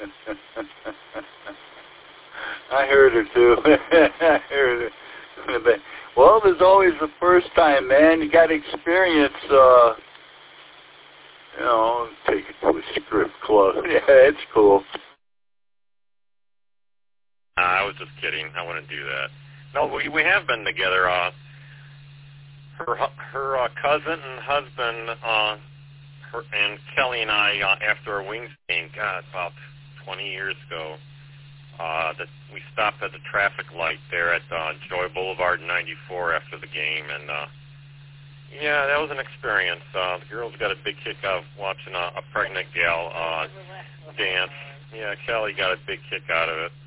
I heard her too. I heard her. Well, there's always the first time, man. You got to experience, take it to a strip club. Yeah, it's cool. I was just kidding. I wouldn't do that. No, we have been together. Her cousin and husband, and Kelly and I, after a Wings game, about 20 years ago, that we stopped at the traffic light there at Joy Boulevard 94 after the game, and yeah, that was an experience. The girls got a big kick out of watching a pregnant gal dance. Yeah, Kelly got a big kick out of it.